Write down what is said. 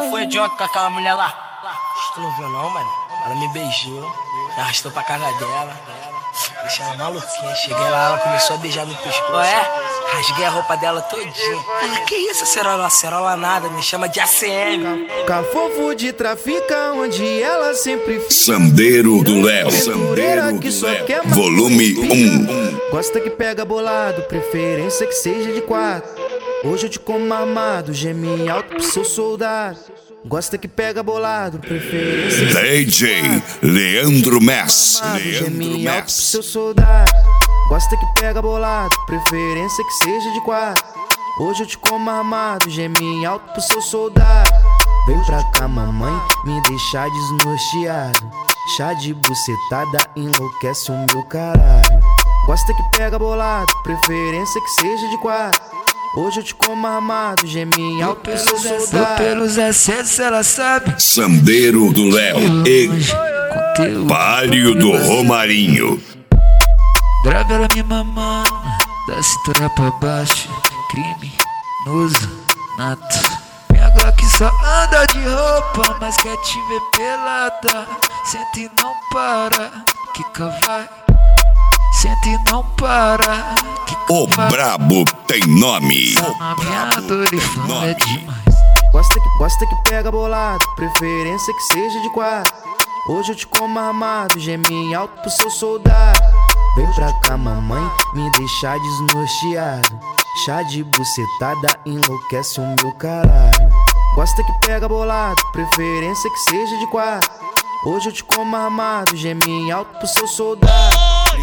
Qual foi de ontem com aquela mulher lá? Tu não viu não, mano? Ela me beijou, me arrastou pra casa dela. Deixei ela maluquinha. Cheguei lá, ela começou a beijar no pescoço. Rasguei a roupa dela todinha. Ela, que isso, acerola? Acerola nada, me chama de ACM. Cafofo de trafica, onde ela sempre fica. Sandeiro do Léo, Sandeiro que do só Léo, quer volume 1. Gosta que pega bolado, preferência que seja de 4. Hoje eu te como armado, geme alto pro seu soldado. Gosta que pega bolado, preferência que DJ Leandro Mess, geme alto pro seu soldado. Gosta que pega bolado, preferência que seja de 4. Hoje eu te como armado, geme alto pro seu soldado. Vem pra cá, mamãe, me deixar desnorteado. Chá de bucetada enlouquece o meu caralho. Gosta que pega bolado, preferência que seja de 4. Hoje eu te como armado, geme alto pro seu soldado. Pelos excessos ela sabe. Sandeiro do Léo e Palio do Romarinho. Grave ela me mamando, da cintura pra baixo. Criminoso, nato. Minha Glock só anda de roupa, mas quer te ver pelada. Senta e não para, quica vai. Senta e não para, quica O vai. brabo tem nome. A minha dor e fome é demais. Gosta que pega bolado, preferência que seja de 4. Hoje eu te como armado, geme alto pro seu soldado. Vem pra cá, mamãe, me deixar desnorteado. Chá de bucetada enlouquece o meu caralho. Gosta que pega bolado, preferência que seja de 4. Hoje eu te como armado, geme alto pro seu soldado.